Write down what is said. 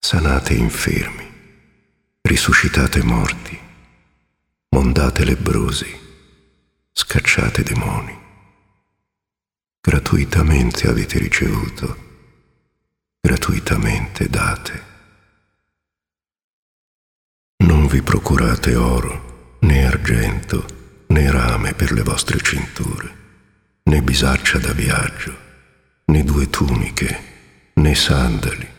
sanate infermi, risuscitate morti, mondate lebbrosi, scacciate demoni. Gratuitamente avete ricevuto, gratuitamente date. Non vi procurate oro, né argento, né rame per le vostre cinture, né bisaccia da viaggio, né 2 tuniche, né sandali,